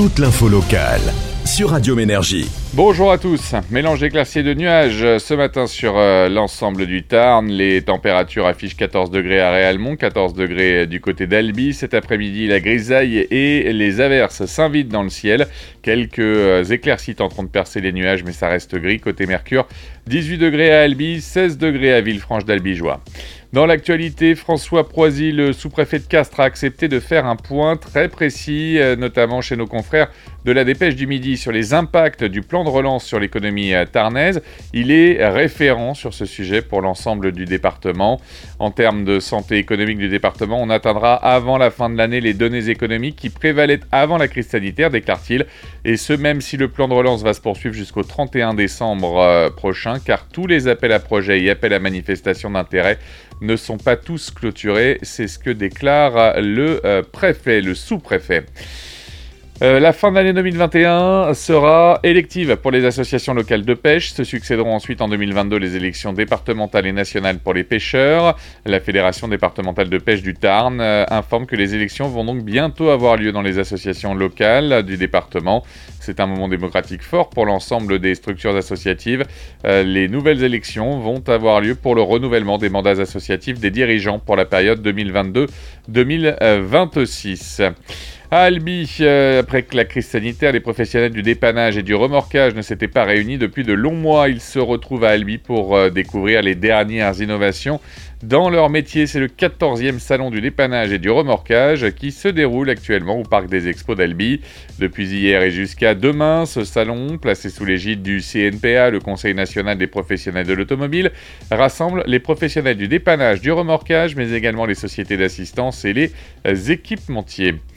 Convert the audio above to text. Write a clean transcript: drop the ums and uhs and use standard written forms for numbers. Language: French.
toute l'info locale sur Radio Ménergie. Bonjour à tous. Mélange d'éclaircies et de nuages ce matin sur l'ensemble du Tarn. Les températures affichent 14 degrés à Réalmont, 14 degrés du côté d'Albi. Cet après-midi, la grisaille et les averses s'invitent dans le ciel. Quelques éclaircies tenteront de percer les nuages, mais ça reste gris. Côté Mercure, 18 degrés à Albi, 16 degrés à Villefranche-d'Albigeois. Dans l'actualité, François Proisy, le sous-préfet de Castres, a accepté de faire un point très précis, notamment chez nos confrères de la Dépêche du Midi, sur les impacts du plan de relance sur l'économie tarnaise. Il est référent sur ce sujet pour l'ensemble du département. En termes de santé économique du département, on atteindra avant la fin de l'année les données économiques qui prévalaient avant la crise sanitaire, déclare-t-il. Et ce, même si le plan de relance va se poursuivre jusqu'au 31 décembre prochain, car tous les appels à projets et appels à manifestation d'intérêt ne sont pas tous clôturés. C'est ce que déclare le sous-préfet. La fin de l'année 2021 sera élective pour les associations locales de pêche. Se succéderont ensuite en 2022 les élections départementales et nationales pour les pêcheurs. La Fédération départementale de pêche du Tarn informe que les élections vont donc bientôt avoir lieu dans les associations locales du département. C'est un moment démocratique fort pour l'ensemble des structures associatives. Les nouvelles élections vont avoir lieu pour le renouvellement des mandats associatifs des dirigeants pour la période 2022-2026. À Albi, après que la crise sanitaire, les professionnels du dépannage et du remorquage ne s'étaient pas réunis depuis de longs mois. Ils se retrouvent à Albi pour découvrir les dernières innovations dans leur métier. C'est le 14e salon du dépannage et du remorquage qui se déroule actuellement au Parc des Expos d'Albi. Depuis hier et jusqu'à demain, ce salon, placé sous l'égide du CNPA, le Conseil national des professionnels de l'automobile, rassemble les professionnels du dépannage, du remorquage, mais également les sociétés d'assistance et les équipementiers.